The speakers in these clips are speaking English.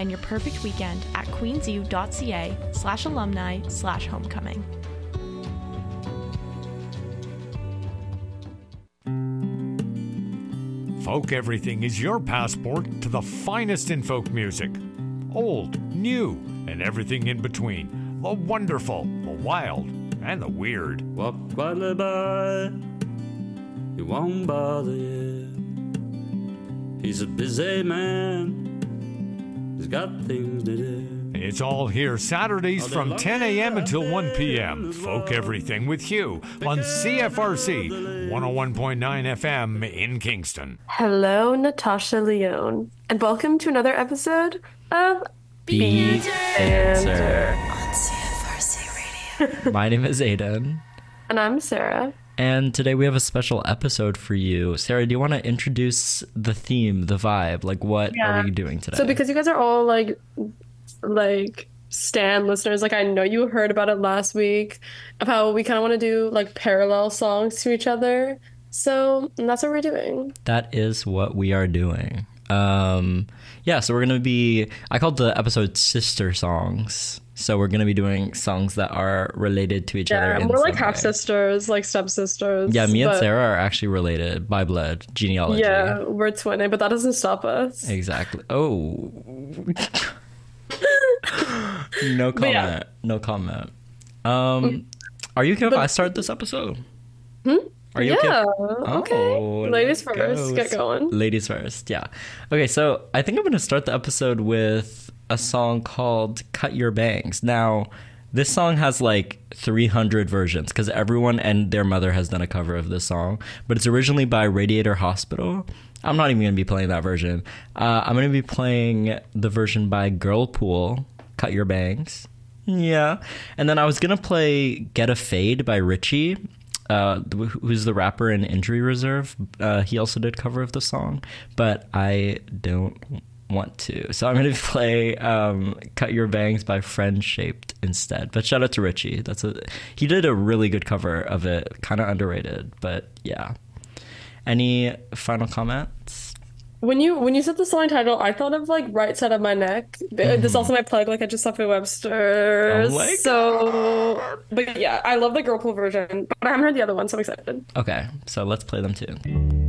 plan your perfect weekend at queensu.ca/alumni/homecoming. Folk Everything is your passport to the finest in folk music. Old, new, and everything in between. The wonderful, the wild, and the weird. Walk quietly by, he won't bother you. He's a busy man, he's got things to do. It's all here Saturdays from 10 a.m. until 1 p.m. Folk Everything with Hugh on CFRC 101.9 FM in Kingston. Hello, Natasha Leone, and welcome to another episode of Beat Answer on CFRC Radio. My name is Aiden. And I'm Sarah. And today we have a special episode for you. Sarah, do you want to introduce the theme, the vibe? Like, what are we doing today? So because you guys are all like Stan listeners, like I know you heard about it last week of how we kind of want to do like parallel songs to each other. So that's what we're doing. That is what we are doing. So we're going to be, I called the episode Sister Songs. So we're going to be doing songs that are related to each other. Yeah, we're like half sisters, like stepsisters. Yeah, me and Sarah are actually related by blood, genealogy. Yeah, we're twinning, but that doesn't stop us. Exactly. Oh. No comment. Yeah. No comment. Are you okay if I start this episode? Are you okay? Okay. Ladies first. Get going. Ladies first. Yeah. Okay, so I think I'm going to start the episode with a song called Cut Your Bangs. Now, this song has like 300 versions because everyone and their mother has done a cover of this song, but it's originally by Radiator Hospital. I'm not even going to be playing that version. I'm going to be playing the version by Girlpool, Cut Your Bangs. Yeah. And then I was going to play Get a Fade by Richie, who's the rapper in Injury Reserve. He also did cover of the song, but I don't want to. So I'm going to play Cut Your Bangs by Friend Shaped instead. But shout out to Richie. He did a really good cover of it. Kind of underrated, but yeah. Any final comments? When you said the song title, I thought of like Right Side of My Neck. This also might plug like I just saw for Webster. Oh but yeah, I love the Girlpool version, but I haven't heard the other one, so I'm excited. Okay, so let's play them too.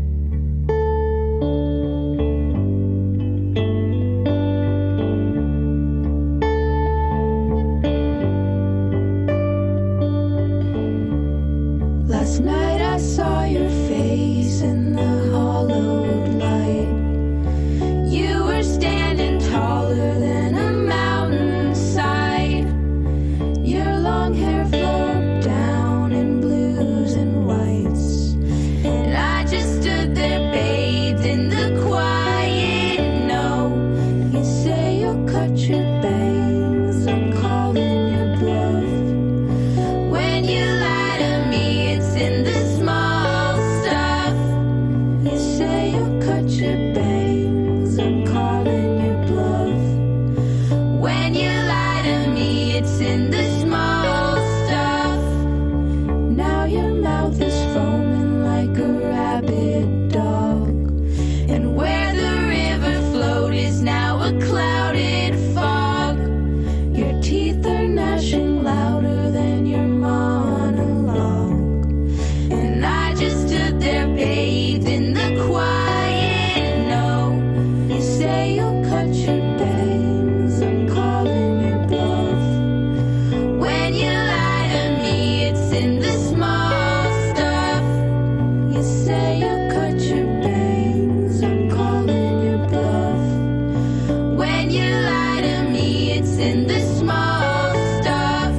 Last night I saw your face in the hollowed light. You were standing taller than a mountainside. Your long hair flowed down in blues and whites, and I just stood there bathed in the quiet. No, you say you'll cut your bangs, I'm calling your bluff. When you lie to me, it's in the small stuff. You say you'll cut your bangs, I'm calling your bluff. When you lie to me, it's in the small stuff. Now your mouth is foaming like a rabid dog, and where the river flowed is now a clouded fog. Your teeth are gnashing louder than your monologue, and I just stood there bathed in the quiet. No, you say you'll cut your bangs, I'm calling your bluff. When you lie to me, it's in the small stuff. You say you'll cut your bangs, I'm calling your bluff. When you lie to me, it's in the small stuff.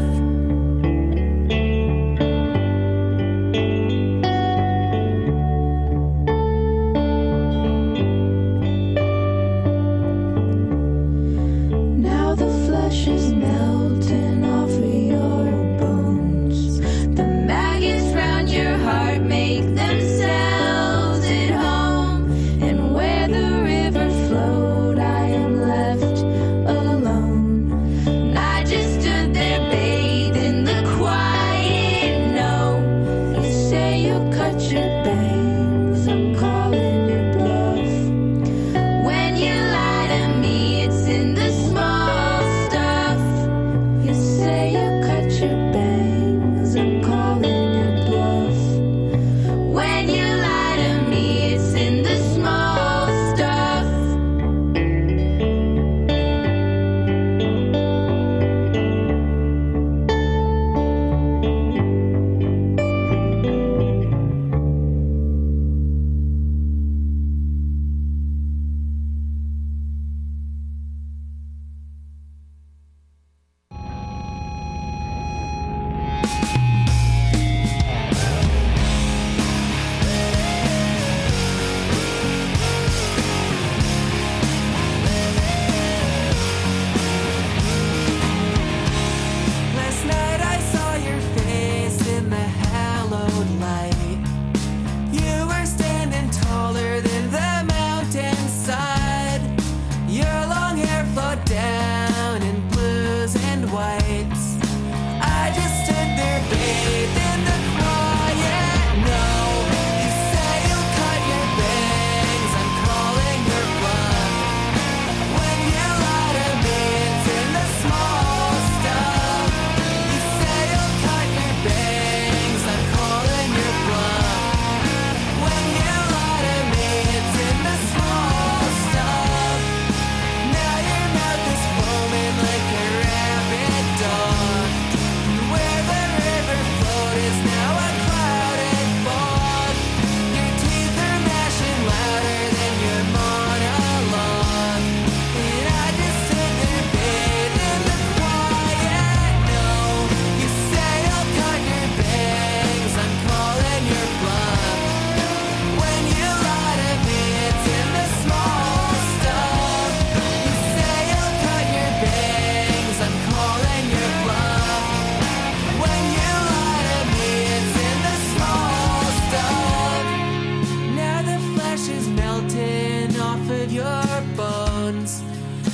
Now the flesh is melting off of your bones. The maggots round your heart make themselves at home. And where the river flowed, I am left alone. And I just stood there bathed in the quiet. No, you say you'll cut your bangs, I'm calling your bluff. When you lie to me, it's in the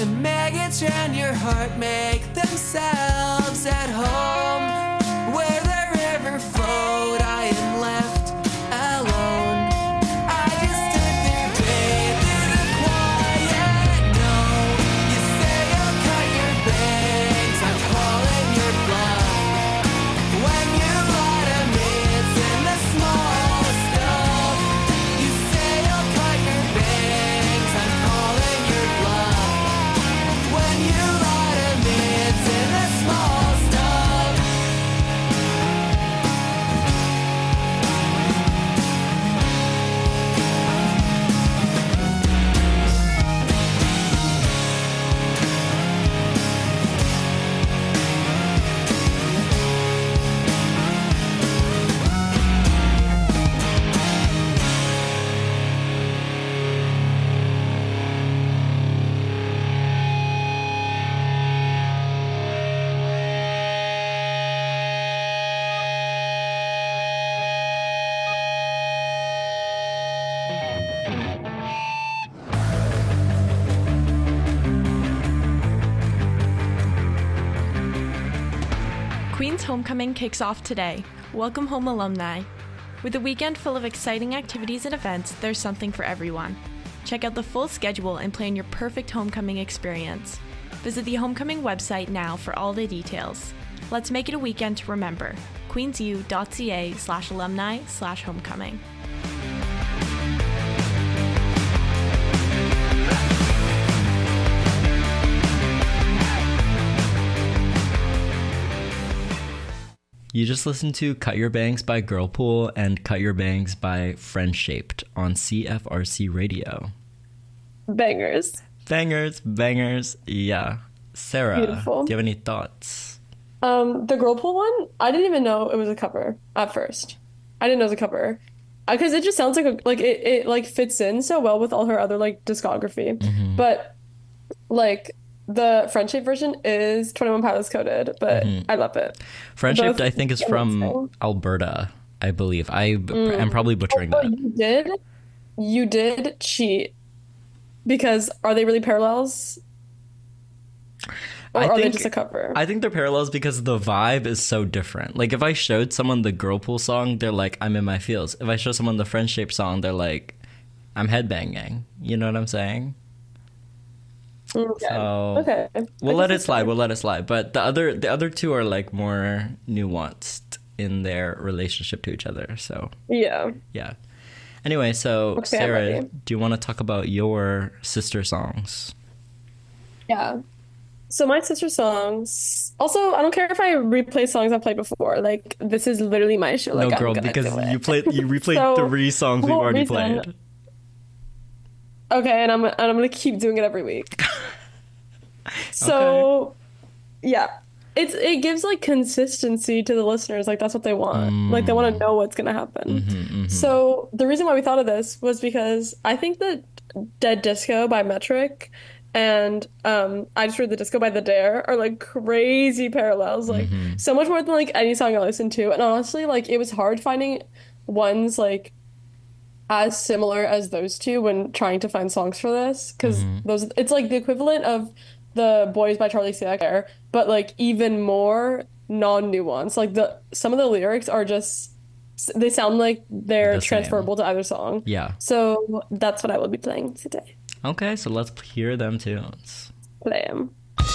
maggots round your heart make themselves at home. Where the river flowed, I am left alone. I just stood there, babe, through the quiet. No, you say you'll cut your bangs, I'm calling your bluff. When you lie to me, it's in the small stuff. You say you'll cut your bangs, I'm calling your bluff. When you lie to me, it's in the small stuff. Queen's Homecoming kicks off today. Welcome home, alumni. With a weekend full of exciting activities and events, there's something for everyone. Check out the full schedule and plan your perfect homecoming experience. Visit the Homecoming website now for all the details. Let's make it a weekend to remember. queensu.ca/alumni/homecoming. You just listened to Cut Your Bangs by Girlpool and Cut Your Bangs by Friendshaped on CFRC Radio. Bangers. Bangers. Yeah. Sarah, Beautiful. do you have any thoughts? The Girlpool one, I didn't even know it was a cover at first. I didn't know it was a cover. Because it just sounds like it like fits in so well with all her other like discography. Mm-hmm. But like the Friendship version is 21 Pilots coded, but I love it. Friendshaped, Both I think, is amazing. from Alberta, I believe. I'm probably butchering Oh, that. you did cheat. Because are they really parallels? Or are they just a cover? I think they're parallels because the vibe is so different. Like, if I showed someone the Girlpool song, they're like, I'm in my feels. If I show someone the Friendshaped song, they're like, I'm headbanging. You know what I'm saying? Okay. So, Okay. We'll let it slide. But the other two are like more nuanced in their relationship to each other. So Yeah. yeah. Anyway, so Okay, I'm Sarah, ready. do you want to talk about your sister songs? Yeah. So my sister songs. Also, I don't care if I replay songs I've played before. Like this is literally my show. Like No, I'm girl, gonna because do it. you replayed So, 3 songs we've well, already reason- played. Okay, and I'm gonna keep doing it every week. So, yeah, it gives like consistency to the listeners. Like that's what they want. Like they want to know what's gonna happen. So the reason why we thought of this was because I think that Dead Disco by Metric and I Just Read the Disco by The Dare are like crazy parallels. Like so much more than like any song I listen to. And honestly, like it was hard finding ones like as similar as those two when trying to find songs for this because it's like the equivalent of the Boys by Charlie XCX, but like even more non-nuanced. Like some of the lyrics are just they sound like they're The same. transferable to either song. Yeah. So that's what I will be playing today. Okay, so let's hear them tunes. Play 'em.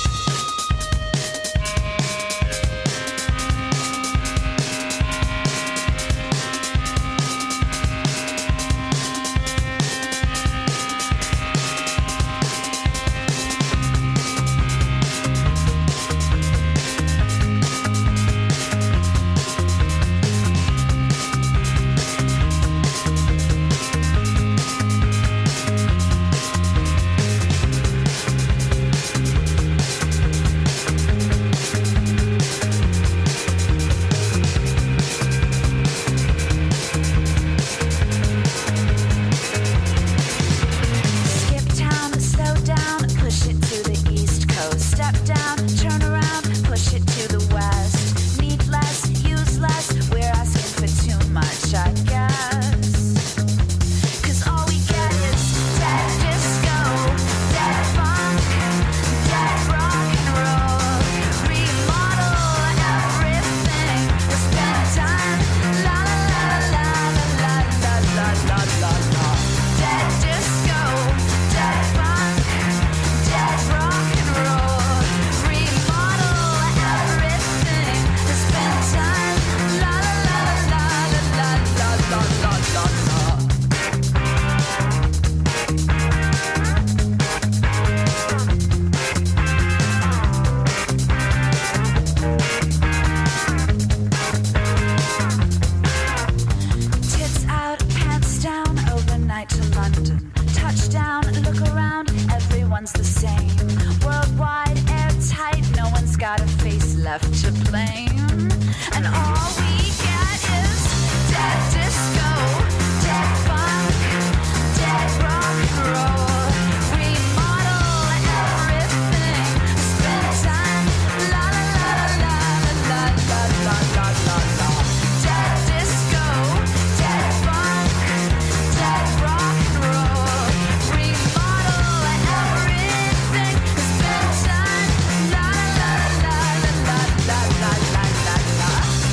Skip town, slow down, push it to the east coast. Step down, turn around, push it to the west. Need less, use less, we're asking for too much, I guess. 'Cause all we get is dead disco, dead funk, left to blame. And all we get is dead disco, dead funk, dead rock and roll. Remodel everything, spend time, la la la la la la la la la la. Dead disco, dead funk, dead rock and roll. Remodel everything, spend time, la la la la la la la la la la.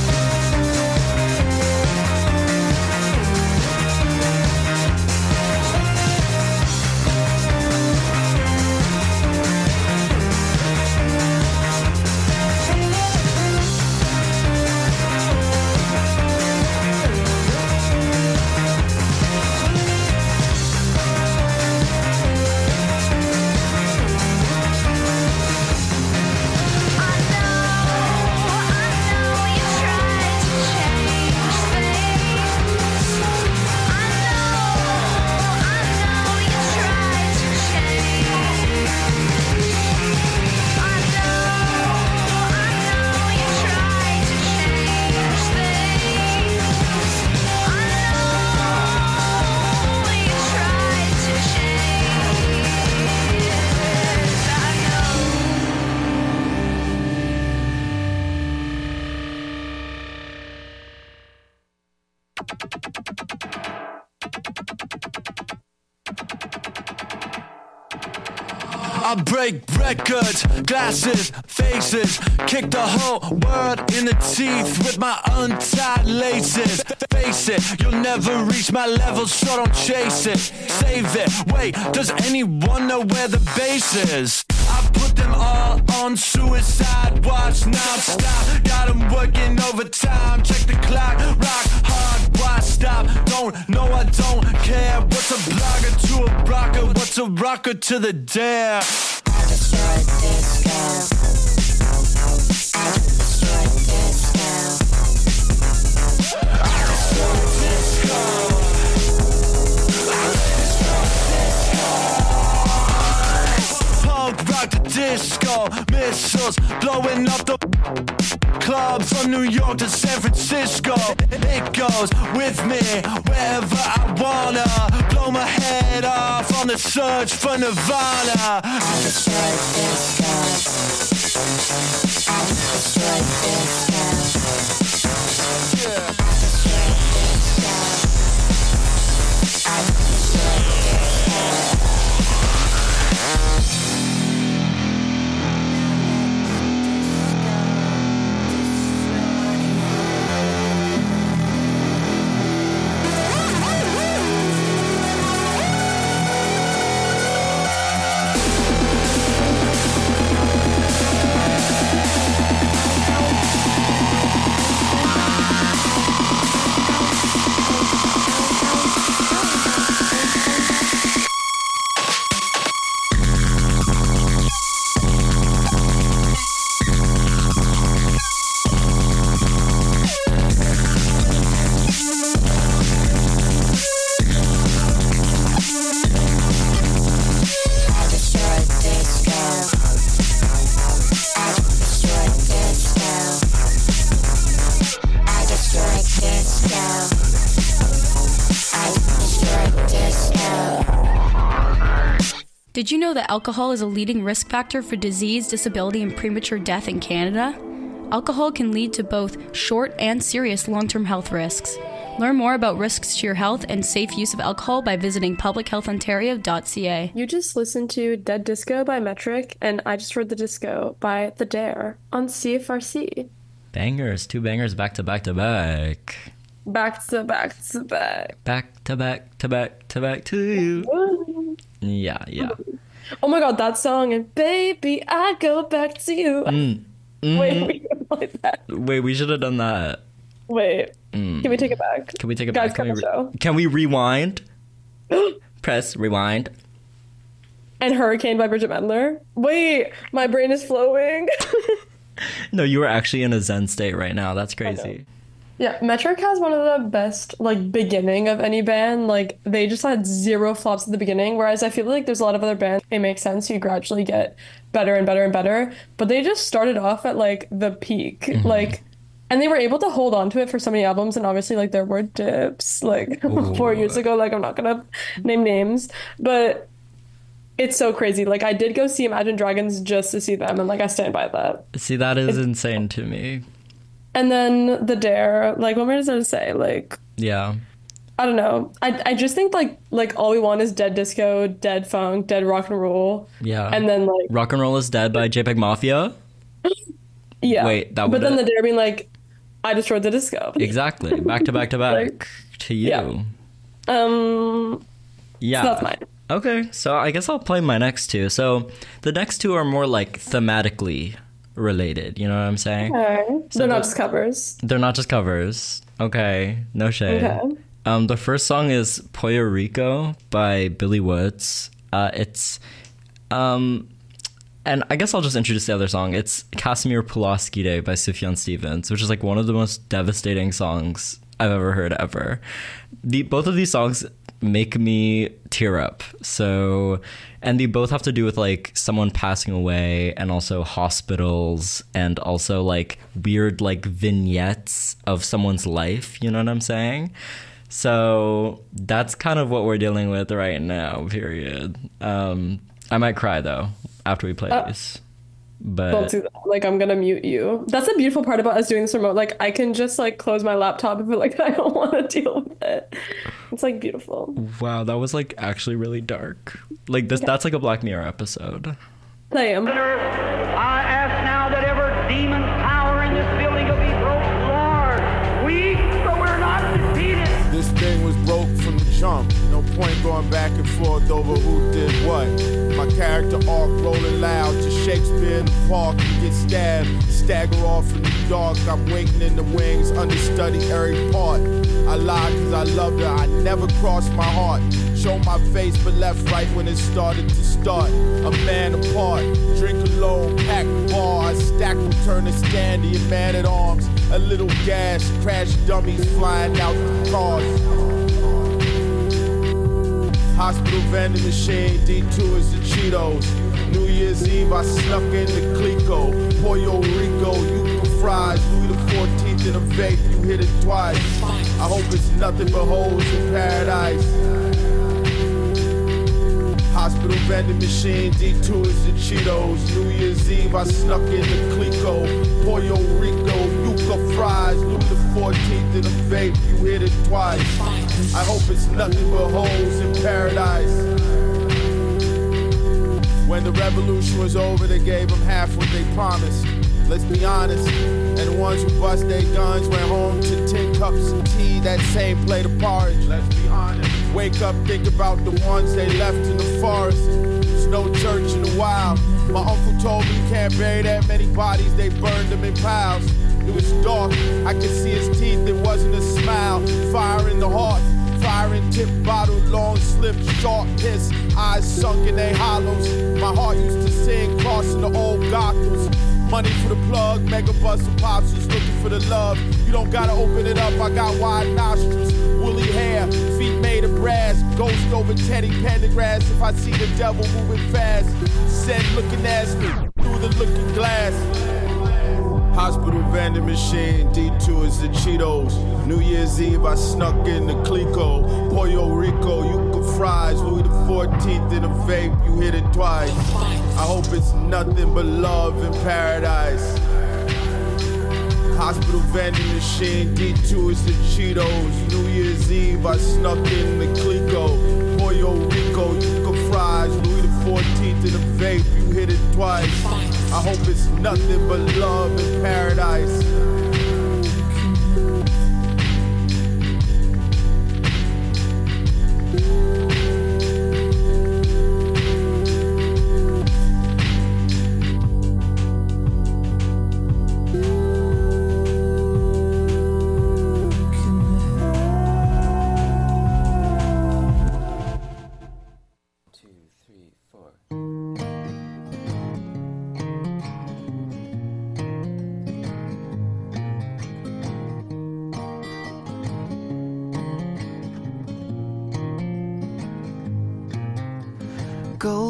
I break records, glasses, faces, kick the whole world in the teeth with my untied laces. Face it, you'll never reach my level, so don't chase it. Save it, wait, does anyone know where the base is? I put them all on suicide watch non-stop. Got them working overtime, check the clock, rock hard, why stop? Don't know, I don't care. What's a blogger to a rocker? What's a rocker to the dare? I destroyed disco. I destroyed disco. I destroyed disco. I destroyed disco. Punk rock the disco, missiles blowing up the club from New York to San Francisco. It goes with me wherever I wanna. Blow my head off on the search for Nirvana. I destroyed disco. I destroyed disco. Yeah. I destroyed disco. I destroyed disco. Did you know that alcohol is a leading risk factor for disease, disability, and premature death in Canada? Alcohol can lead to both short and serious long-term health risks. Learn more about risks to your health and safe use of alcohol by visiting publichealthontario.ca. You just listened to Dead Disco by Metric, and I just heard The Disco by The Dare on CFRC. Bangers, 2 bangers back to back to back. Back to back to back. Back to back to back to back to you. Yeah. Oh my god, that song, and baby, I go back to you. Wait, we can play that. Wait, we should have done that. Wait, can we take it back? Can we take it Guys, back? Can we rewind? Press rewind. And Hurricane by Bridget Mendler. Wait, my brain is flowing. No, you are actually in a Zen state right now. That's crazy. Yeah, Metric has one of the best like beginning of any band. Like they just had zero flops at the beginning, whereas I feel like there's a lot of other bands. It makes sense. You gradually get better and better and better, but they just started off at like the peak, like, and they were able to hold on to it for so many albums. And obviously, like there were dips like 4 years ago. Like I'm not gonna name names, but it's so crazy. Like I did go see Imagine Dragons just to see them, and like I stand by that. See, that is insane to me. And then the Dare, like what more is there to say? Like Yeah. I don't know. I just think like all we want is dead disco, dead funk, dead rock and roll. Yeah. And then like Rock and Roll is Dead by JPEG Mafia. yeah. Wait, that but would then the Dare being like, I destroyed the disco. Exactly. Back to back to back Like, to you. yeah. Yeah. So that's mine. Okay, so I guess I'll play my next two. So the next two are more like thematically related, you know what I'm saying? Okay. They're not just covers. They're not just covers. Okay, no shade. Okay. The first song is Puerto Rico by Billy Woods. And I guess I'll just introduce the other song. It's Casimir Pulaski Day by Sufjan Stevens, which is like one of the most devastating songs I've ever heard ever. Both of these songs make me tear up. And they both have to do with like someone passing away and also hospitals and also like weird like vignettes of someone's life, you know what I'm saying? So that's kind of what we're dealing with right now, period. I might cry though after we play these. But Don't do that. Like I'm gonna mute you. That's the beautiful part about us doing this remote. Like I can just like close my laptop and be like I don't want to deal with it. It's like beautiful. wow, that was like actually really dark. Like this, that's like a Black Mirror episode. I am. I ask now that every demon power in this building will be broke, Lord. Weak, but we're not defeated. This thing was broke from the jump. No point going back and forth over who did what. My character arc rolling loud to Shakespeare in the park. You get stabbed, stagger off in the dark. I'm waiting in the wings, understudy every part. I lied cause I loved her, I never crossed my heart. Show my face but left right when it started to start. A man apart, drink alone, pack the bar. I stack them, turn to standy, a man at arms. A little gas, crash dummies flying out the cars. Hospital vending machine, detours to Cheetos. New Year's Eve, I snuck in the Clico. Puerto Rico, Yuca fries. Louis the 14th in a vape, you hit it twice. I hope it's nothing but holes in paradise. Hospital vending machine, detours to Cheetos. New Year's Eve, I snuck in the Clico. Puerto Rico, Yuca fries. Louis the 14th in a vape, you hit it twice. I hope it's nothing but holes in paradise. When the revolution was over, they gave them half what they promised. Let's be honest. And the ones who bust their guns went home to 10 cups of tea, that same plate of porridge. Let's be honest. Wake up, think about the ones they left in the forest. There's no church in the wild. My uncle told me you can't bury that many bodies, they burned them in piles. It was dark, I could see his teeth, it wasn't a smile. Fire in the heart, fire in tip bottle, long slip, sharp hiss, eyes sunk in their hollows. My heart used to sing, crossing the old Gothels. Money for the plug, mega bus and pops was looking for the love. You don't gotta open it up, I got wide nostrils, woolly hair, feet made of brass, ghost over Teddy Pendergrass. If I see the devil moving fast, said looking at me through the looking glass. Hospital vending machine, detours to Cheetos. New Year's Eve, I snuck in the Clico. Puerto Rico, Yuca fries. Louis the 14th in a vape, you hit it twice. I hope it's nothing but love in paradise. Hospital vending machine, detours to Cheetos. New Year's Eve, I snuck in the Clico. Puerto Rico, Yuca fries. Louis the 14th in a vape, you hit it twice. I hope it's nothing but love in paradise.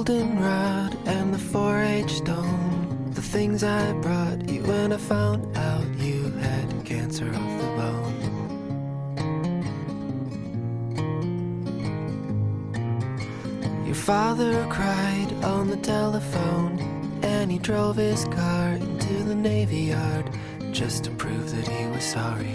goldenrod and the 4-H stone, the things I brought you when I found out you had cancer of the bone. Your father cried on the telephone, and he drove his car into the Navy Yard just to prove that he was sorry.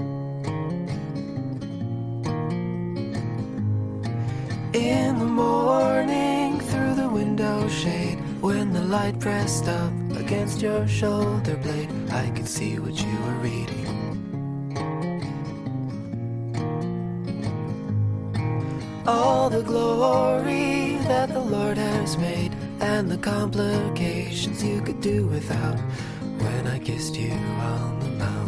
In the morning, through the window shade, when the light pressed up against your shoulder blade, I could see what you were reading. All the glory that the Lord has made, and the complications you could do without, when I kissed you on the mouth.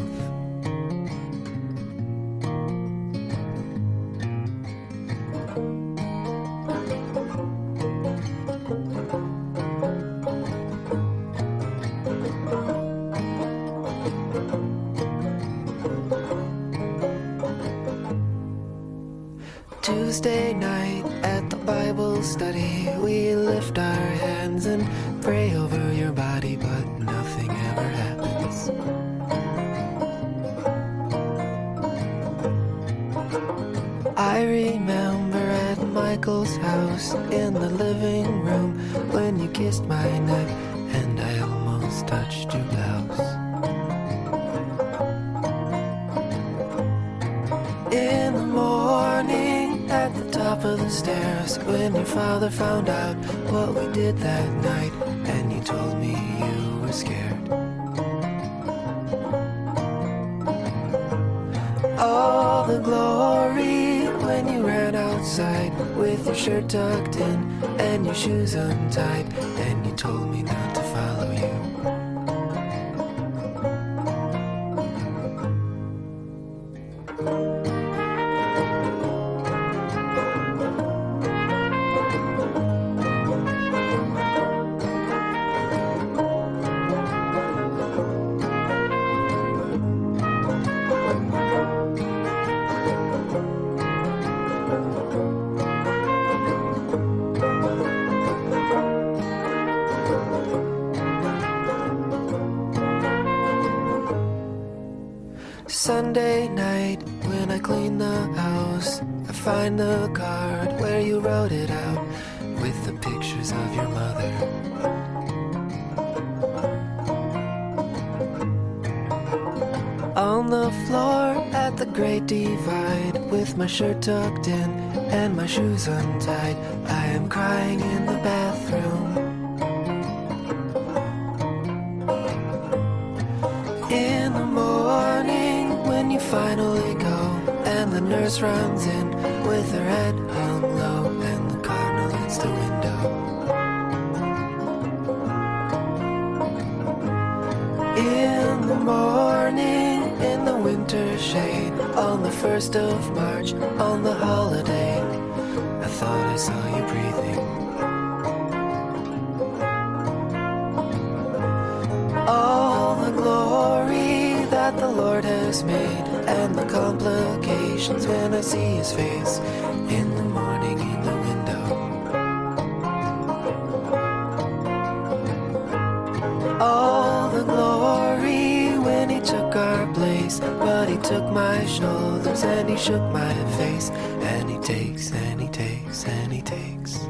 Tuesday night at the Bible study, we lift our hands and pray over your body, but nothing ever happens. I remember at Michael's house in the living room when you kissed my neck and I almost touched your blouse. In the morning at the top of the stairs, when your father found out what we did that night, and you told me you were scared. All the glory when you ran outside with your shirt tucked in and your shoes untied, and you told me not to follow you. Sunday night, when I clean the house, I find the card where you wrote it out with the pictures of your mother. On the floor at the Great Divide, with my shirt tucked in and my shoes untied, I am crying in the bathroom. In the morning, when you finally go, and the nurse runs in with her head hung low, and the cardinal hits the window. In the morning, in the winter shade, on the 1st of March, on the holiday, I thought I saw you breathing. All the glory that the Lord has made, and the complications when I see his face in the morning in the window. All the glory when he took our place, but he took my shoulders and he shook my face, and he takes and he takes and he takes.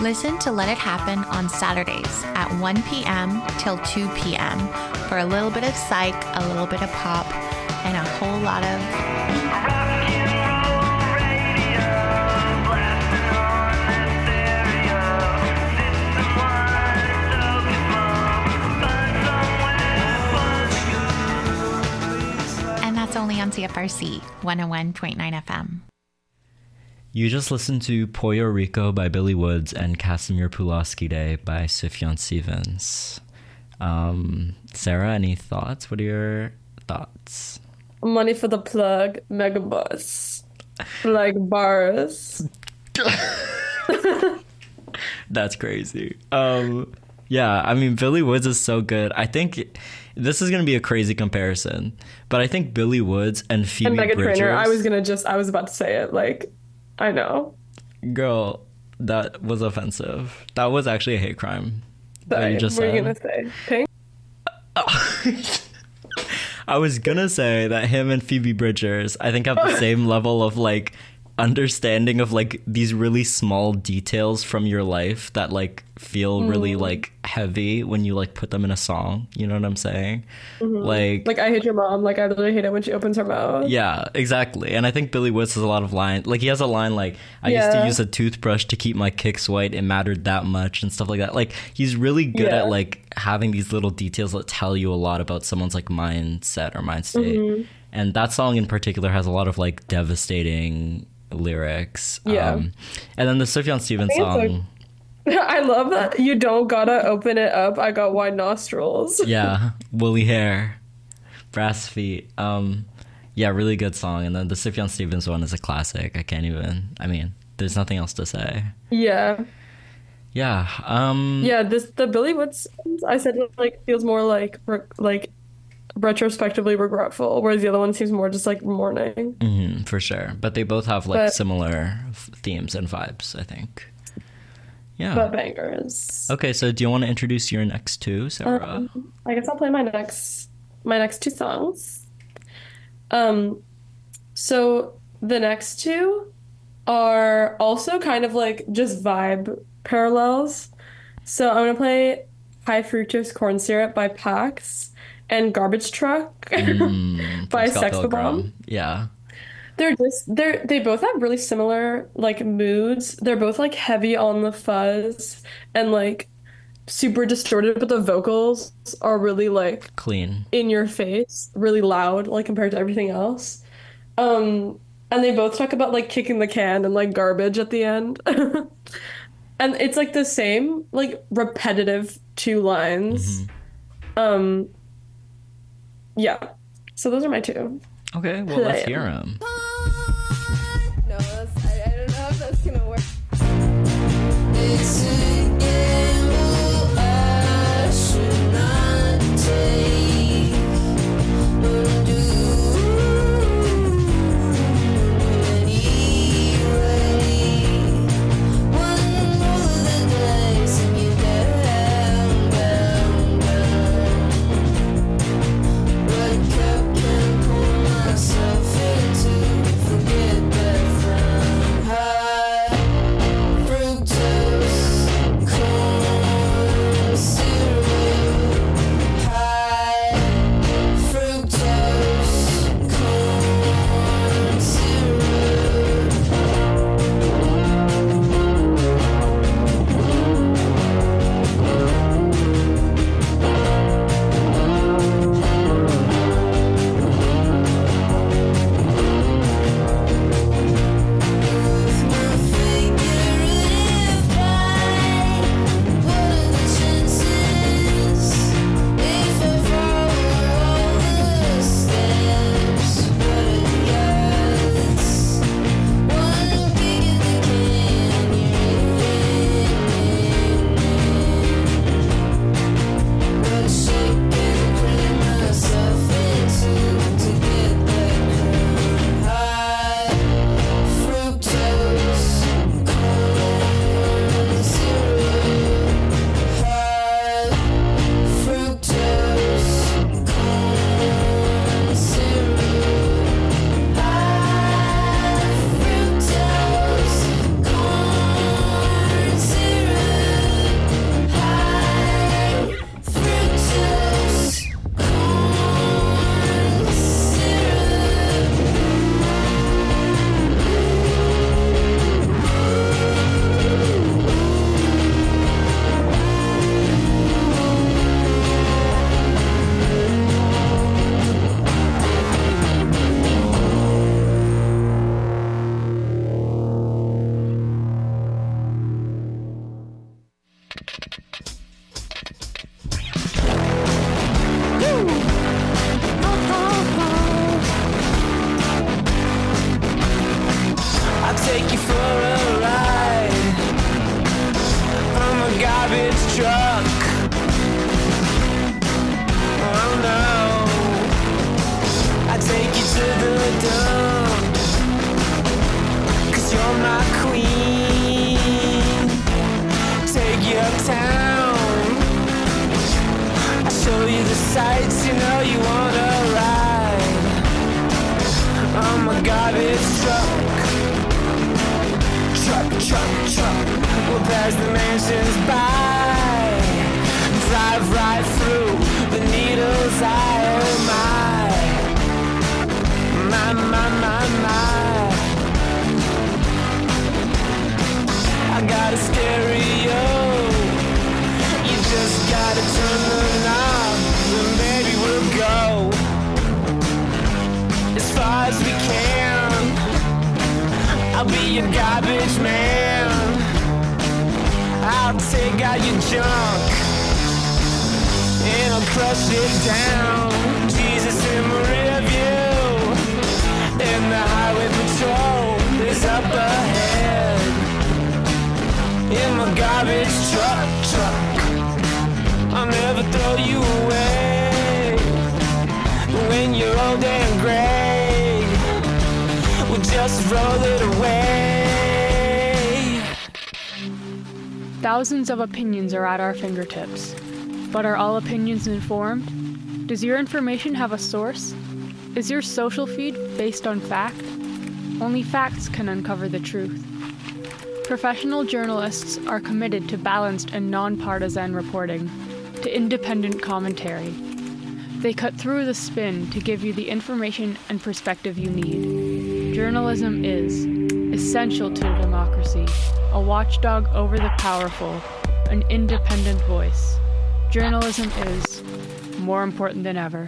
Listen to Let It Happen on Saturdays at 1 p.m. till 2 p.m. for a little bit of psych, a little bit of pop, and a whole lot of... And that's only on CFRC 101.9 FM. You just listened to Puerto Rico by Billy Woods and Casimir Pulaski Day by Sufjan Stevens. Sarah, any thoughts? What are your thoughts? Money for the plug, Megabus. Like bars. That's crazy. Yeah, I mean, Billy Woods is so good. I think this is going to be a crazy comparison, but I think Billy Woods and Phoebe and Meghan Bridgers... Trainor, I was about to say it, like, I know. Girl, that was offensive. That was actually a hate crime. Sorry, You just what are you said. going to say? Pink? I was going to say that him and Phoebe Bridgers, I think, have the same level of, like, understanding of, like, these really small details from your life that, like, feel really, like, heavy when you, like, put them in a song. You know what I'm saying? Like, I hate your mom. Like, I literally hate it when she opens her mouth. yeah, exactly. And I think Billy Woods has a lot of lines. Like, he has a line like, I used to use a toothbrush to keep my kicks white. It mattered that much and stuff like that. Like, he's really good at, like, having these little details that tell you a lot about someone's, like, mindset or mind state. And that song in particular has a lot of, like, devastating lyrics. And then the Sufjan Stevens song... I love that. You don't gotta open it up. I got wide nostrils. Yeah, woolly hair, brass feet. Yeah, really good song. And then the Sufjan Stevens one is a classic. I mean, there's nothing else to say. Yeah. Yeah. The Billy Woods, I said, like, feels more like retrospectively regretful, whereas the other one seems more just like mourning. For sure. But they both have like similar themes and vibes, I think. Yeah. But bangers. Okay, so do you want to introduce your next two, Sarah? I guess I'll play my next two songs. So the next two are also kind of like just vibe parallels. So I'm gonna play High Fructose Corn Syrup by Pax and Garbage Truck by Sex the Bomb. Yeah. They both have really similar like moods. They're both like heavy on the fuzz and like super distorted, but the vocals are really like clean, in your face, really loud, like compared to everything else. And they both talk about like kicking the can and like garbage at the end. And it's like the same like repetitive two lines. Yeah. So those are my two. Okay, well, let's hear them. No, I don't know if that's gonna work. Myself into of town. I show you the sights, you know you wanna ride on my garbage truck. Truck. We'll pass the mansions by, drive right through the needle's eye. Oh my. I got a stereo. You just gotta turn the knob, and baby we'll go as far as we can. I'll be your garbage man. I'll take out your junk and I'll crush it down. Jesus in my rear view, and the highway patrol is up ahead. In my garbage truck, I'll never throw you away. When you're old and gray, we'll just roll it away. Thousands of opinions are at our fingertips. But are all opinions informed? Does your information have a source? Is your social feed based on fact? Only facts can uncover the truth. Professional journalists are committed to balanced and nonpartisan reporting, to independent commentary. They cut through the spin to give you the information and perspective you need. Journalism is essential to democracy, a watchdog over the powerful, an independent voice. Journalism is more important than ever.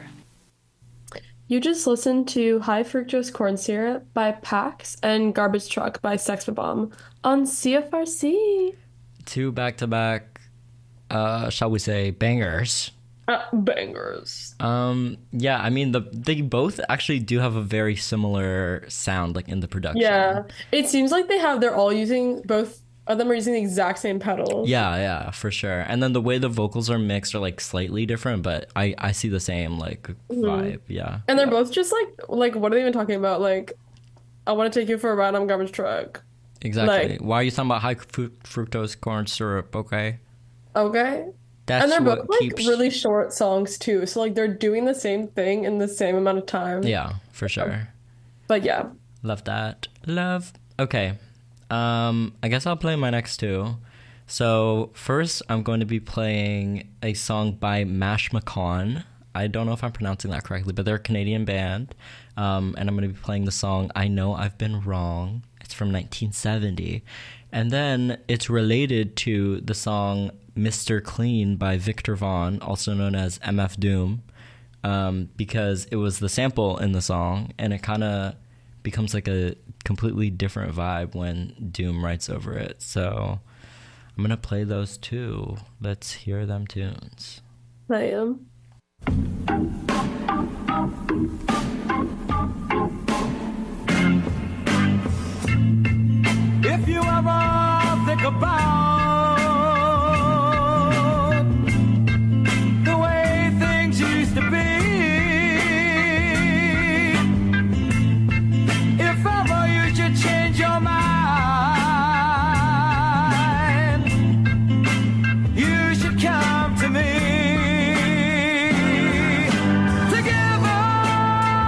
You just listened to High Fructose Corn Syrup by Pax and Garbage Truck by Sex Bomb on CFRC. 2 back-to-back, shall we say, bangers. Bangers. Yeah, I mean, they both actually do have a very similar sound, like in the production. Yeah, it seems like they're all using, both of them are using the exact same pedals. Yeah, for sure. And then the way the vocals are mixed are like slightly different, but I see the same like vibe. Yeah. And they're both just like what are they even talking about? Like, I want to take you for a ride on Garbage Truck. Exactly. Like, why are you talking about high fructose corn syrup? Okay. That's and they're both like really short songs too, so like they're doing the same thing in the same amount of time. Yeah, for sure. But yeah, love that. Okay, I guess I'll play my next two. So first, I'm going to be playing a song by Mash McCon. I don't know if I'm pronouncing that correctly, but they're a Canadian band, and I'm going to be playing the song "I Know I've Been Wrong." It's from 1970, and then it's related to the song Mr. Clean by Victor Vaughn, also known as MF Doom, because it was the sample in the song, and it kind of becomes like a completely different vibe when Doom writes over it. So I'm going to play those two. Let's hear them tunes. I am. If you ever think about the way things used to be, if ever you should change your mind, you should come to me. Together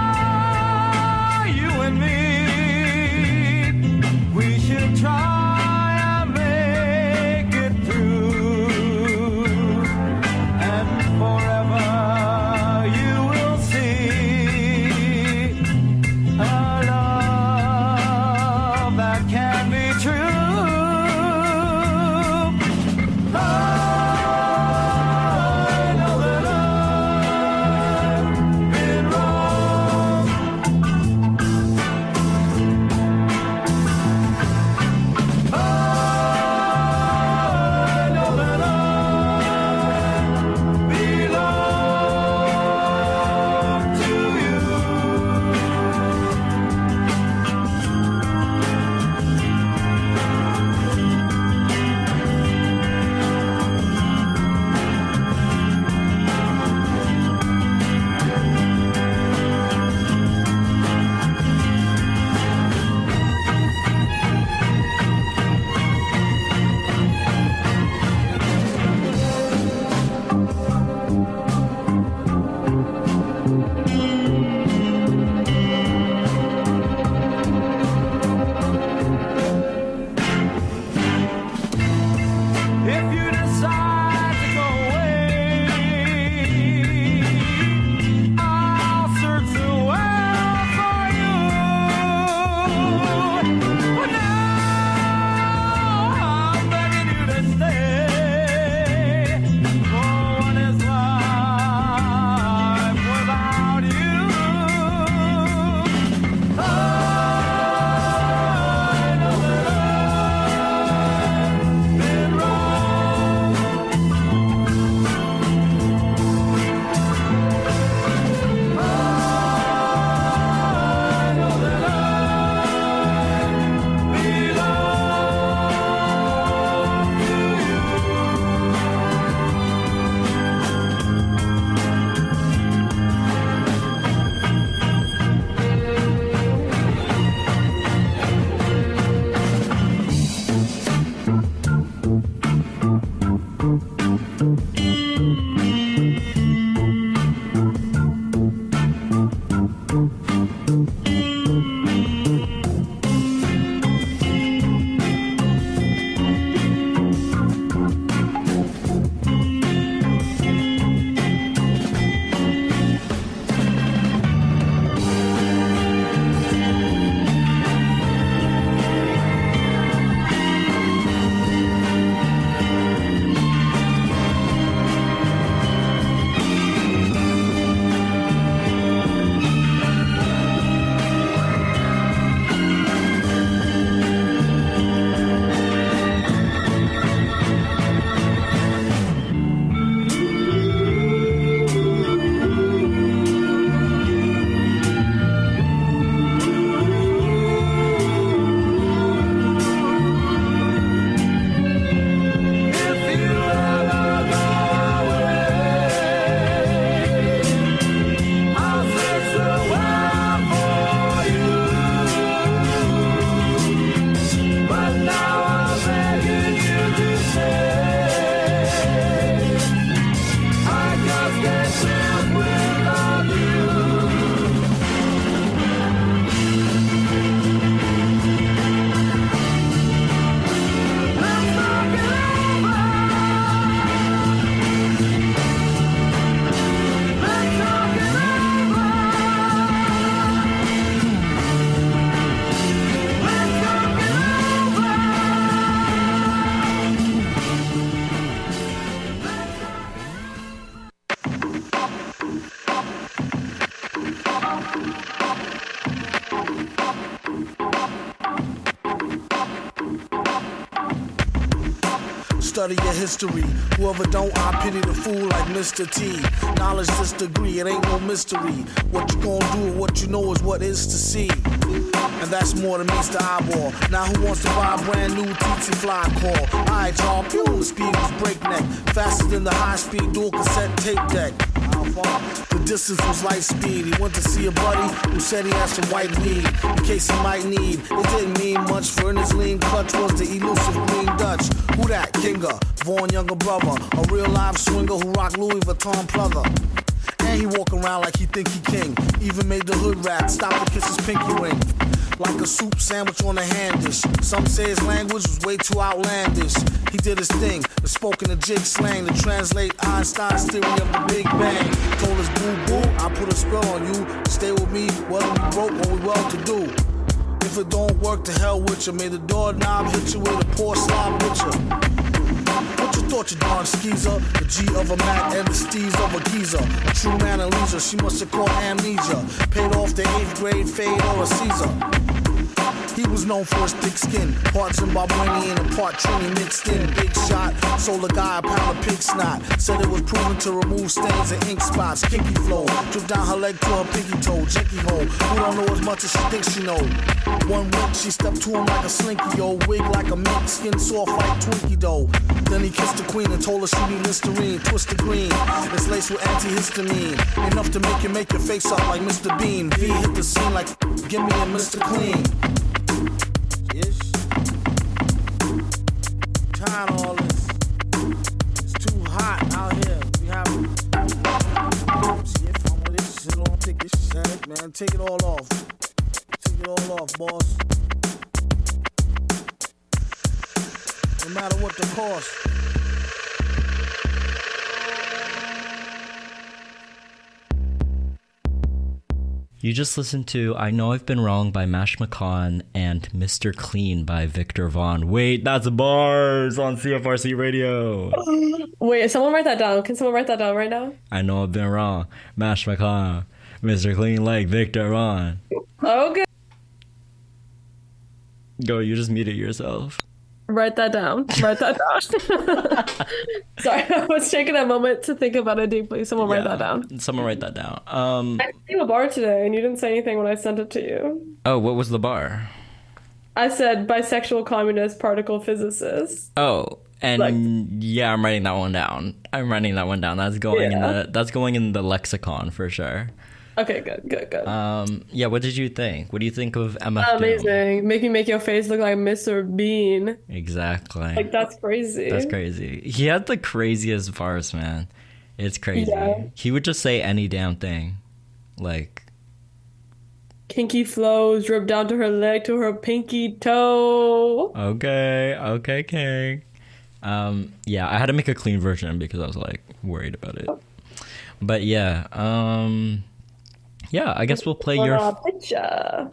study your history. Whoever don't, I pity the fool like Mr. T. Knowledge this degree, it ain't no mystery. What you gonna do, what you know is what is to see. And that's more than meets the eyeball. Now who wants to buy a brand new TT Fly call? Alright, y'all, pew, the speed was breakneck. Faster than the high-speed dual cassette tape deck. The distance was light speed. He went to see a buddy who said he had some white weed in case he might need. It didn't mean much, for in his lean clutch was the elusive Green Dutch. Who that? Kinga, Vaughn younger brother, a real live swinger who rock Louis Vuitton pleather. And he walk around like he think he king. Even made the hood rat stop to kiss his pinky ring. Like a soup sandwich on a hand dish. Some say his language was way too outlandish. He did his thing, the spoken of jig slang to translate Einstein's theory of the Big Bang. Told us boo boo, I put a spell on you. Stay with me, whether we broke or we well to do. If it don't work, to hell with you. May the doorknob hit you with a poor slob with you. What you thought, you darn skeezer? The G of a Mac and the Steez of a geezer. A true man of leisure, she must have caught amnesia. Paid off the 8th grade fade or a Caesar. He was known for his thick skin, part Zimbabwean and part Trini mixed in. Big shot, sold a guy a pound of pig snot. Said it was proven to remove stains and ink spots. Kinky flow, drip down her leg to her pinky toe. Jinky hole, who don't know as much as she thinks she know. One week she stepped to him like a slinky, yo. Wig like a mink, skin soft like Twinkie dough. Then he kissed the queen and told her she need Listerine. Twist the green, it's laced with antihistamine. Enough to make your face up like Mr. Bean. V hit the scene like, give me a Mr. Clean. Tired of all this. It's too hot out here. We have shit fun with this shit on. Take this shit, man. Take it all off. Take it all off, boss. No matter what the cost. You just listened to I Know I've Been Wrong by Mash McCon and Mr. Clean by Victor Vaughn. Wait, that's bars on CFRC Radio. Wait, someone write that down. Can someone write that down right now? I know I've been wrong. Mash McCon, Mr. Clean like Victor Vaughn. Okay. Go, you just muted yourself. Write that down. Write that down. Sorry, I was taking a moment to think about it deeply. Someone write that down. Someone write that down. I sent you a bar today, and you didn't say anything when I sent it to you. Oh, what was the bar? I said bisexual communist particle physicist. Oh, and yeah, I'm writing that one down. That's going in the lexicon for sure. Okay, good. Yeah, what did you think? What do you think of MF Doom? Amazing. Make your face look like Mr. Bean. Exactly. Like, that's crazy. That's crazy. He had the craziest bars, man. It's crazy. Yeah. He would just say any damn thing. Like, kinky flows, drip down to her leg to her pinky toe. Okay, King. Yeah, I had to make a clean version because I was like worried about it. But yeah, yeah, I guess we'll play your picture.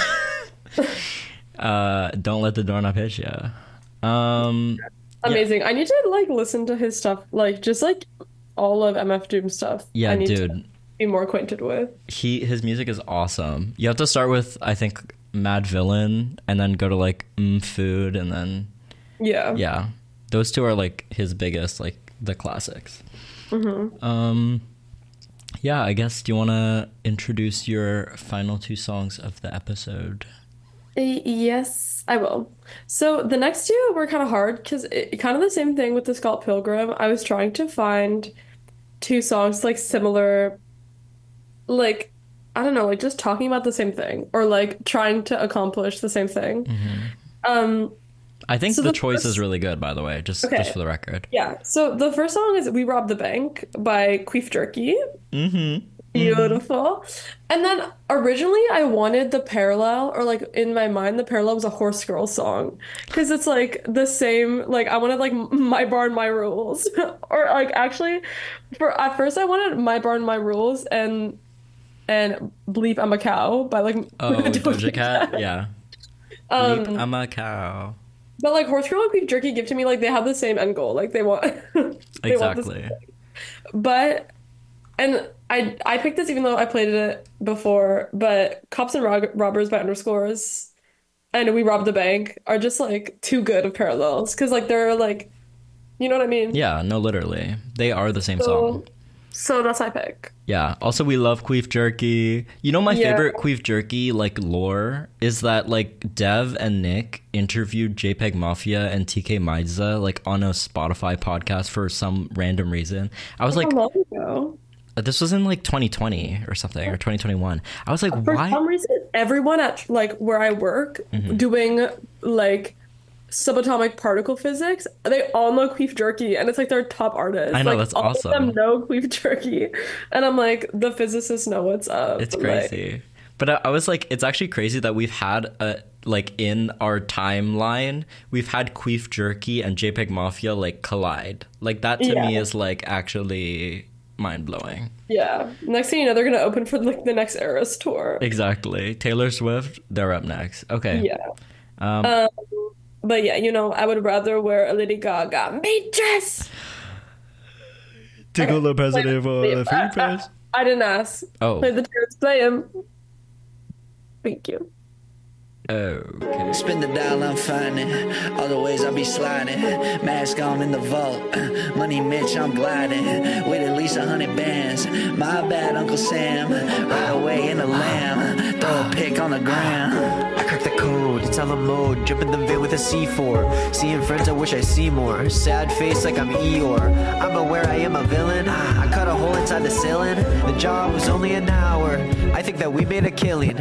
Don't let the doorknob hit ya. Amazing. Yeah. I need to like listen to his stuff, like just like all of MF Doom stuff. Yeah, I need dude. To be more acquainted with. His music is awesome. You have to start with, I think, Mad Villain, and then go to like Food, and then yeah, those two are like his biggest, like the classics. Mm-hmm. Yeah, I guess, do you want to introduce your final two songs of the episode? Yes, I will. So the next two were kind of hard because kind of the same thing with the Scott Pilgrim. I was trying to find two songs like similar, like, I don't know, like just talking about the same thing or like trying to accomplish the same thing. Mm-hmm. I think so the choice is really good, by the way, just for the record. Yeah. So the first song is We Robbed the Bank by Queef Jerky. Mm-hmm. Beautiful. And then originally I wanted the parallel, or like in my mind, the parallel was a Horse Girl song. Because it's like the same, like I wanted like My Barn, My Rules. Or like actually, at first I wanted My Barn, My Rules and Bleep I'm a Cow by like Doja Cat. Yeah. Bleep I'm a Cow. But like Horse Girl and Queef Jerky give to me like they have the same end goal. Like they want exactly. But and I picked this even though I played it before, but Cops and Robbers by Underscores and We Robbed the Bank are just like too good of parallels because like they're like, You know what I mean? Yeah, no, literally. They are the same So- song. So that's my pick. Yeah. Also, we love Queef Jerky. You know, my Yeah. favorite Queef Jerky, like, lore is that, like, Dev and Nick interviewed JPEG Mafia and TK Maiza, like, on a Spotify podcast for some random reason. I was like, How long ago? this was in, like, 2020 or something, or 2021. I was like, For why? some reason, everyone at like where I work Mhm. doing like subatomic particle physics, they all know Queef Jerky, and it's like their top artists. I know, Like, that's all awesome. of them know Queef Jerky, and I'm like, the physicists know what's up. It's Like, crazy. But I was like, it's actually crazy that we've had like in our timeline, we've had Queef Jerky and JPEG Mafia like collide. Like that to me Yeah. is like actually mind blowing. yeah. Next thing you know, they're gonna open for like the next Eras tour. Exactly. Taylor Swift, they're up next. Okay. Yeah. But yeah, you know, I would rather wear a Lady Gaga maid dress. Tickle the president Play- for the free press. I didn't ask. Oh. Play the tunes. Play him. Thank you. Okay. Spin the dial, I'm finding all the ways I'll be sliding. Mask on in the vault, money Mitch, I'm gliding with at least 100 bands. My bad, Uncle Sam. Right away in the lamb, throw a pic on the ground. I cracked the code, it's on mode. Jump in the vid with a C4. Seeing friends, I wish I see more. Sad face like I'm Eeyore. I'm aware I am a villain. I cut a hole inside the ceiling. The job was only an hour. I think that we made a killing.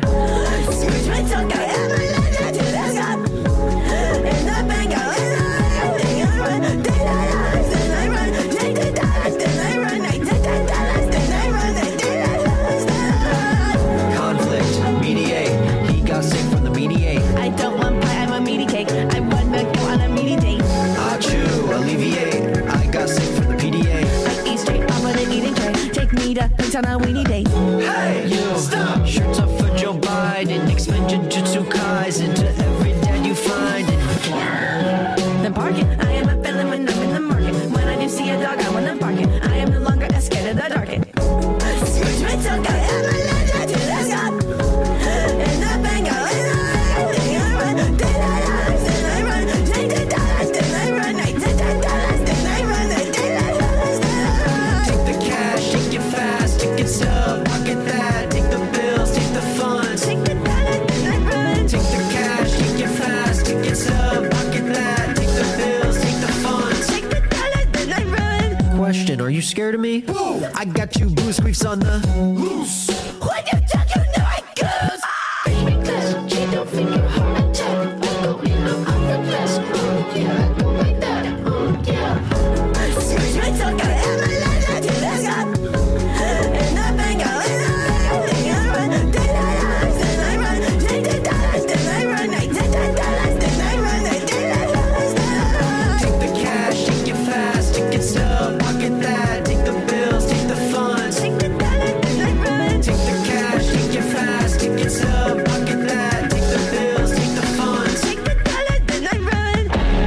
Conflict, mediate. He got sick from the mediate. I don't want pie, I'm a meaty cake. I want milk, go on a meaty date. Achoo, alleviate. I got sick from the PDA. I eat straight off of the eating tray. Take me to pigs on a weenie date. Hey, you stop. Shirts up for Joe Biden. Expend Jujutsu Kaisen to every dad you find. Then park it. I am a villain when I'm in the market. When I do see a dog, I want to bark it. I am no longer as scared of the dark. Screech my tongue, I am a legend to the sky. In the bank, I run. Daylight hours, then I run. Take the dollars, then I run. I take the dollars, then I run. The daylight hours, then I run. Take the cash, take it fast, take it sub, pocket that. Take the bills, take the funds. Take the dollars, then I run. Take the cash, take it fast, take it sub, pocket that. Take the bills, take the funds. Take the dollars, then I run. Question, are you scared of me? I got you booze queefs on the loose. When you talk, you know I goes. Baby, class, cheetah finger, heart attack. I go in, I'm the best. Oh, yeah, I go like that. Oh, yeah. Screech my tongue, I am a legend to the sky. In the bank, I run. Daylight hours, then I run. Take the dollars, then I run. I take the dollars, then I run. The daylight hours, then I run. Take the cash, take it fast, take it sub, pocket that. Take the bills, take the funds. Take the dollars, then I run. Take the cash, take it fast, take it sub, pocket that. Take the bills, take the funds. Take the dollars, then I run.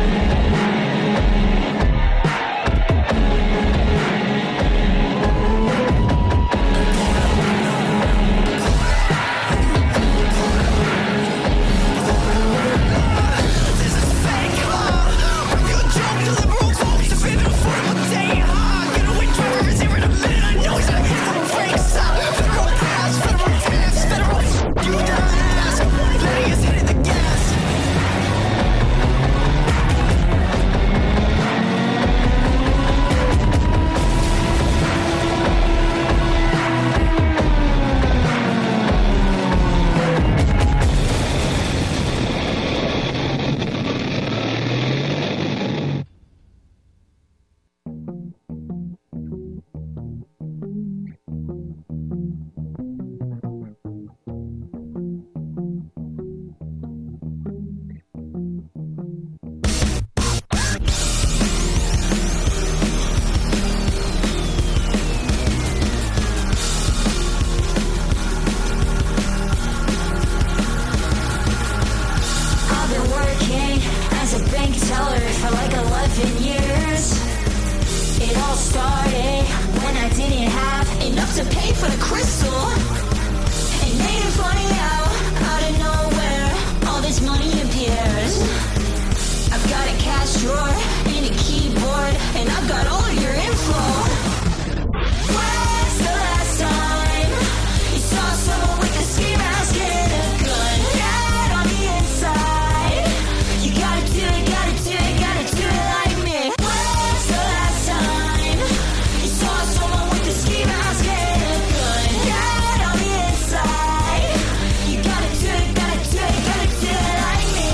I've been working as a bank teller for like 11 years. It all started when I didn't have enough to pay for the crystal. It made it funny how out of nowhere all this money appears. I've got a cash drawer and a keyboard and I've got all of your info. When's the last time you saw someone with a ski mask and a gun? Dead on the inside. You gotta do it, gotta do it, gotta do it like me. When's the last time you saw someone with a ski mask and a gun? Dead on the inside. You gotta do it, gotta do it, gotta do it like me.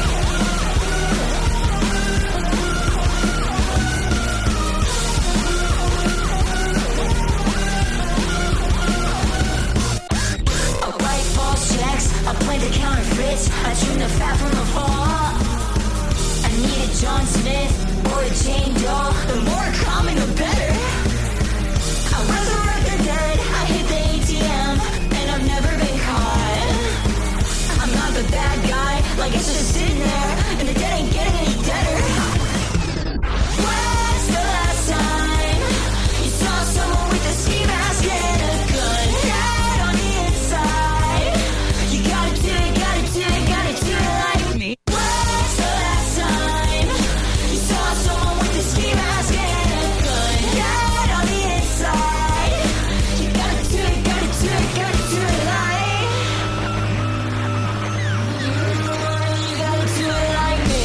I write false checks, I plan to counterfeits, I trim the fat from the fall. I need a John Smith or a Jane Doe. The more common, the better. I resurrect the dead, I hit the ATM, and I've never been caught. I'm not the bad guy, like it's just sitting there, and the dead ain't getting any deader. When's the last time you saw someone with a ski mask and a gun? Dead on the inside. You gotta do it, gotta do it, gotta do it like me. When's the last time you saw someone with a ski mask and a gun? Dead on the inside. You gotta do it, gotta do it, gotta do it like. You gotta do it like me.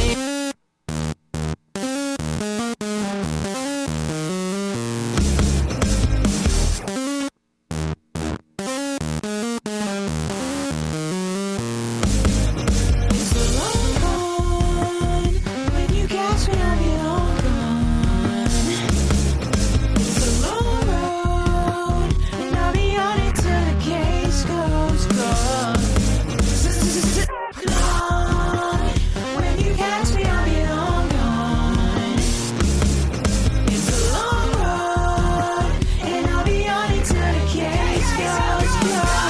It's a long run. When you catch me, I'll be long gone. It's a long road, and I'll be on it till the case goes gone. Long. When you catch me, I'll be long gone. It's a long road, and I'll be on it till the case goes gone.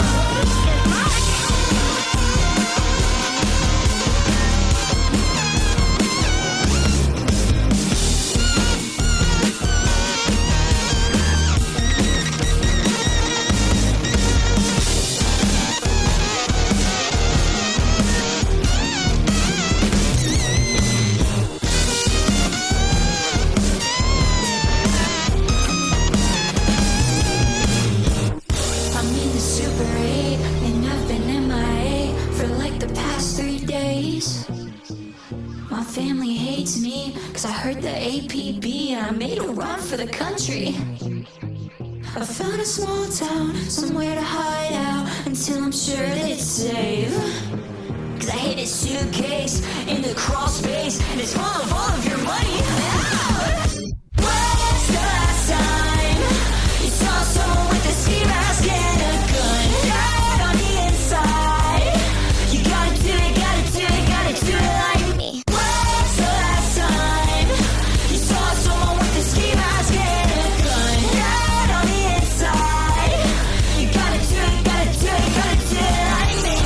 I'm in the Super 8, and I've been MIA for like the past 3 days. My family hates me, cause I heard the APB and I made a run for the country. I found a small town, somewhere to hide out until I'm sure that it's safe. Cause I hid a suitcase in the crawl space, and it's full of all of your money. Ah! When's the last time you saw someone with a ski mask and a gun? Dead on the inside. You gotta do it, gotta do it, gotta do it like me. When's the last time you saw someone with a ski mask and a gun? Dead on the inside. You gotta do it, gotta do it, gotta do it like me.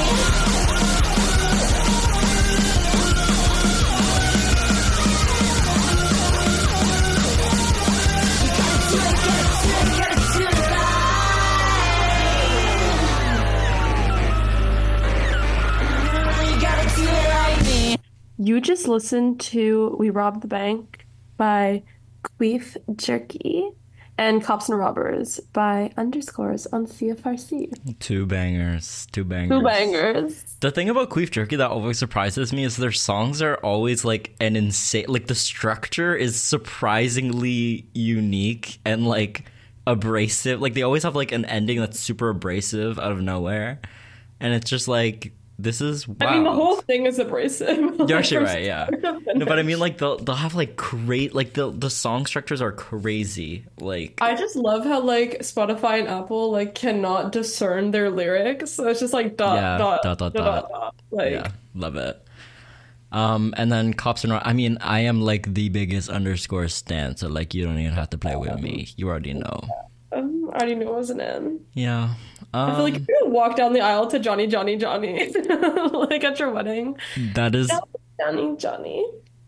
You just listened to We Robbed the Bank by Queef Jerky and Cops and Robbers by Underscores on CFRC. Two bangers. Two bangers. The thing about Queef Jerky that always surprises me is their songs are always like an insane, like the structure is surprisingly unique and like abrasive. Like they always have like an ending that's super abrasive out of nowhere. And it's just like, this is wow. I mean, the whole thing is abrasive. You're actually right, yeah. No, but I mean, like they'll have like great, like the song structures are crazy. Like I just love how like Spotify and Apple like cannot discern their lyrics, so it's just like dot. Like, yeah, love it. And then Cops and I mean, I am like the biggest Underscore stan, so like you don't even have to play with me. You already know. I already knew I wasn't in. Yeah. I feel like if you walk down the aisle to Johnny, Johnny, Johnny, like at your wedding. That is Johnny, Johnny.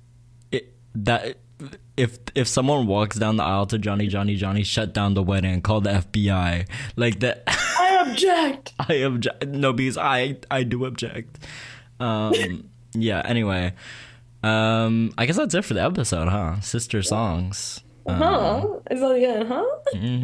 If someone walks down the aisle to Johnny, Johnny, Johnny, shut down the wedding and call the FBI. Like that. I object. I object. No, because I do object. Yeah. Anyway, I guess that's it for the episode, huh? Sister songs. Is that the end, huh?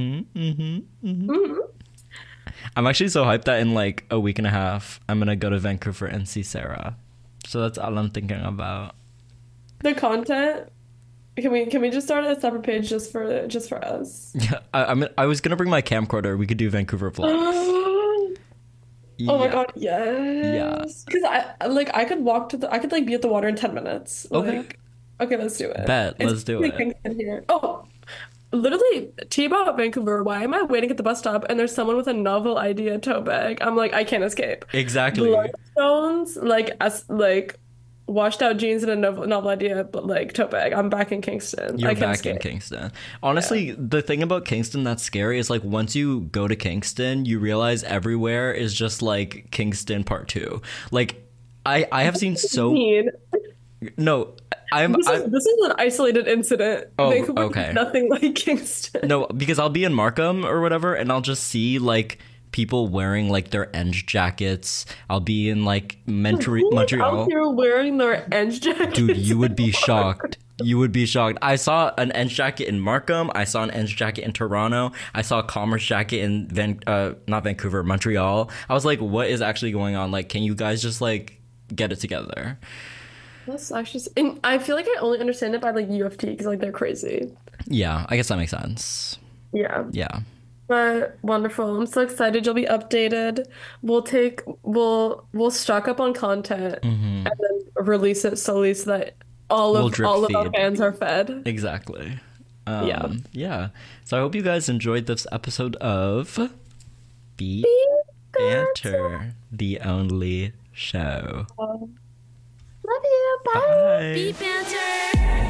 I'm actually so hyped that in like a week and a half, I'm gonna go to Vancouver and see Sarah. So that's all I'm thinking about. The content. Can we just start a separate page just for us? Yeah, I was gonna bring my camcorder. We could do Vancouver vlogs. Oh my god, yes. Because I could walk to I could like be at the water in 10 minutes. Okay. Like, okay, let's do it. Let's do it. Kingston here. Oh, literally, tea about Vancouver. Why am I waiting at the bus stop and there's someone with a novel idea tote bag? I'm like, I can't escape. Exactly. Bloodstones, washed out jeans and a novel idea, but like tote bag. I'm back in Kingston. You're back in Kingston. Honestly, the thing about Kingston that's scary is like once you go to Kingston, you realize everywhere is just like Kingston Part 2. Like I have seen so no. This is an isolated incident. Oh, Vancouver is okay. Nothing like Kingston. No, because I'll be in Markham or whatever, and I'll just see like people wearing like their Eng jackets. I'll be in like Montreal. Out here wearing their Eng jackets. Dude, you would be shocked. You would be shocked. I saw an Eng jacket in Markham. I saw an Eng jacket in Toronto. I saw a Commerce jacket in not Vancouver, Montreal. I was like, what is actually going on? Like, can you guys just like get it together? That's actually, and I feel like I only understand it by like U of T because like they're crazy. Yeah, I guess that makes sense. Yeah. Yeah. But wonderful. I'm so excited. You'll be updated. We'll stock up on content and then release it slowly so that all of our fans are fed. Exactly. Yeah. Yeah. So I hope you guys enjoyed this episode of Beat Banter, the only show. Love you. Bye. Bye. Beat Banter.